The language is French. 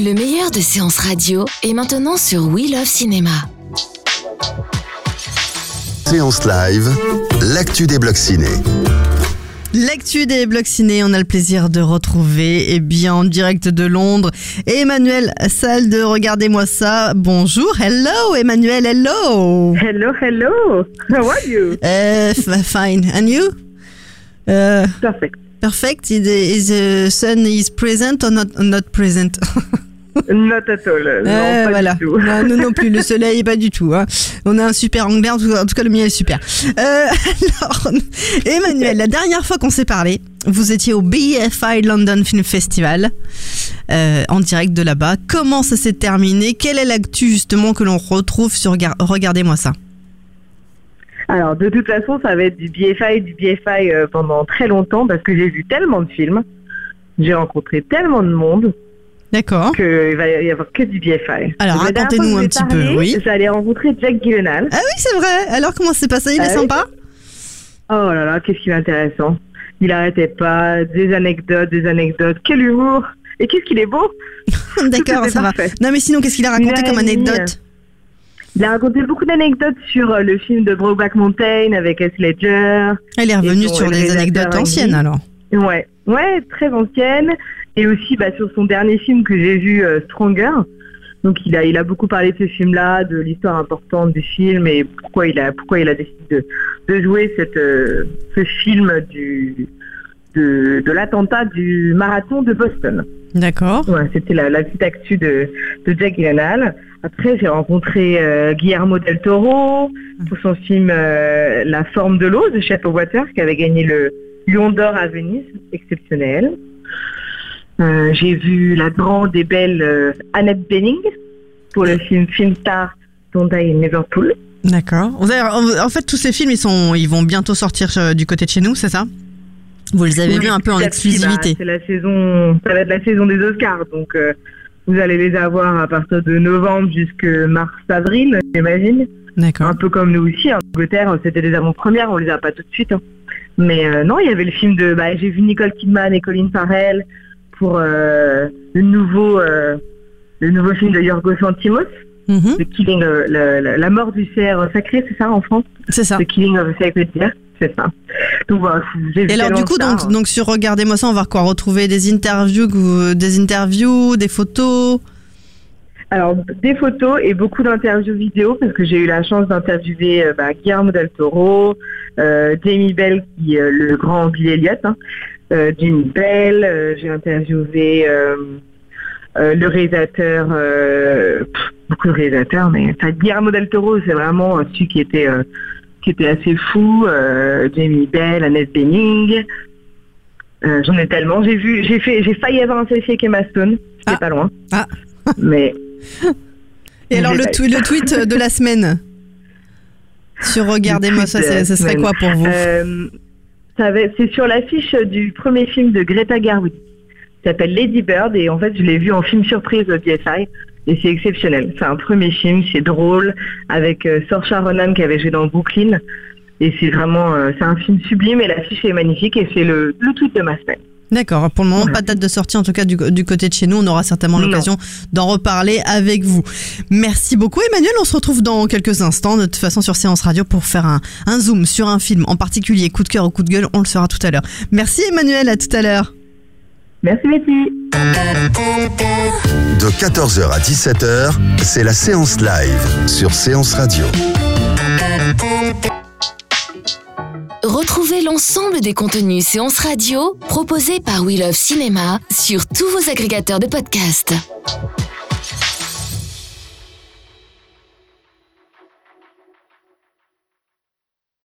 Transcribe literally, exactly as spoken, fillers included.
Le meilleur de séances radio est maintenant sur We Love Cinéma. Séance live, l'actu des blocs ciné. L'actu des blocs ciné, on a le plaisir de retrouver, eh bien, en direct de Londres, Emmanuel Salle de Regardez-moi ça. Bonjour, hello Emmanuel, hello. Hello, hello. How are you? Uh, f- fine, and you? Uh, Perfect. Perfect. Is the, is the sun is present or not, not present? Not at all. Non, Euh, pas voilà. du tout. Non, nous non plus, le soleil pas du tout. Hein. On a un super anglais, en tout, en tout cas le mien est super. Euh, alors, Emmanuel, la dernière fois qu'on s'est parlé, vous étiez au B F I London Film Festival, euh, en direct de là-bas. Comment ça s'est terminé? Quelle est l'actu justement que l'on retrouve sur Regar- Regardez-moi ça? Alors, de toute façon, ça va être du B F I, du B F I euh, pendant très longtemps parce que j'ai vu tellement de films, j'ai rencontré tellement de monde D'accord. qu'il va y avoir que du B F I. Alors, La dernière racontez-nous fois un que petit j'ai peu, parlé, oui. J'allais rencontrer Jake Gyllenhaal. Ah oui, c'est vrai. Alors, comment c'est passé? Il est Ah oui. sympa? Oh là là, qu'est-ce qu'il est intéressant. Il arrêtait pas, des anecdotes, des anecdotes. Quel humour. Et qu'est-ce qu'il est beau. D'accord, Tout était ça va. parfait. Non, mais sinon, qu'est-ce qu'il a raconté Une heure comme et demie. anecdote? Il a raconté beaucoup d'anecdotes sur euh, le film de Brokeback Mountain avec Heath Ledger. Elle est revenue Et son sur des réalisateur anecdotes Andy. anciennes, alors. Ouais, ouais, très ancienne. Et aussi bah, sur son dernier film que j'ai vu, euh, Stronger. Donc il a, il a beaucoup parlé de ce film-là, de l'histoire importante du film et pourquoi il a, pourquoi il a décidé de, de jouer cette, euh, ce film du, de, de l'attentat du marathon de Boston. D'accord. Ouais, c'était la, la petite actu de, de Jake Gyllenhaal. Après, j'ai rencontré euh, Guillermo del Toro pour son film euh, La forme de l'eau de Shape of Water, qui avait gagné le Lion d'or à Venise, exceptionnel. Euh, j'ai vu la grande et belle euh, Annette Bening pour le film Film Star Don't Die in Liverpool. D'accord. Vous avez- En fait, tous ces films, ils, sont, ils vont bientôt sortir euh, du côté de chez nous, c'est ça? Vous les avez Oui, vus un peu en petit à petit, exclusivité. bah, c'est la saison, ça va être la saison des Oscars, donc euh, vous allez les avoir à partir de novembre jusqu'à mars-avril, j'imagine. D'accord. Un peu comme nous aussi, en Angleterre, c'était des avant-premières, on les a pas tout de suite. hein. Mais euh, non, il y avait le film de, bah, j'ai vu Nicole Kidman et Colin Farrell pour euh, le nouveau, euh, le nouveau film de Yorgos Lanthimos, Mhm. The Killing, euh, le- le- la mort du cerf sacré, c'est ça en France? C'est ça. The Killing of a Sacred Deer, c'est ça. Donc voilà, j'ai vu Et alors, du tellement coup, ça, donc, hein. donc sur Regardez-moi ça, on va quoi retrouver des interviews, que vous- des interviews, des photos. Alors, des photos et beaucoup d'interviews vidéo, parce que j'ai eu la chance d'interviewer euh, bah, Guillermo del Toro, euh, Jamie Bell, qui est euh, le grand Billy Elliot, hein, euh, Jamie Bell, euh, j'ai interviewé euh, euh, le réalisateur, euh, pff, beaucoup de réalisateurs, mais enfin, Guillermo del Toro, c'est vraiment euh, celui qui était, euh, qui était assez fou, euh, Jamie Bell, Annette Bening, euh, j'en ai tellement, j'ai vu, j'ai fait, j'ai failli avoir un selfie avec Emma Stone, c'était Ah. pas loin, Ah. mais... Et alors, J'ai le, pas tw- le tweet de la semaine sur Regardez-moi ça, tweet de la c'est- ce serait semaine. quoi pour vous? Euh, ça va- c'est sur l'affiche du premier film de Greta Gerwig. Ça s'appelle Lady Bird et en fait je l'ai vu en film surprise au B F I et c'est exceptionnel. C'est un premier film, c'est drôle avec euh, Saoirse Ronan qui avait joué dans Brooklyn et c'est vraiment euh, c'est un film sublime et l'affiche est magnifique et c'est le, le tweet de ma semaine. D'accord. Pour le moment, Voilà. pas de date de sortie, en tout cas du, du côté de chez nous. On aura certainement Non. l'occasion d'en reparler avec vous. Merci beaucoup, Emmanuel. On se retrouve dans quelques instants, de toute façon, sur Séance Radio pour faire un, un zoom sur un film en particulier. Coup de cœur ou coup de gueule, on le saura tout à l'heure. Merci, Emmanuel. À tout à l'heure. Merci Betty. De quatorze heures à dix-sept heures, c'est la séance live sur Séance Radio. Retrouvez l'ensemble des contenus séances radio proposés par We Love Cinéma sur tous vos agrégateurs de podcasts.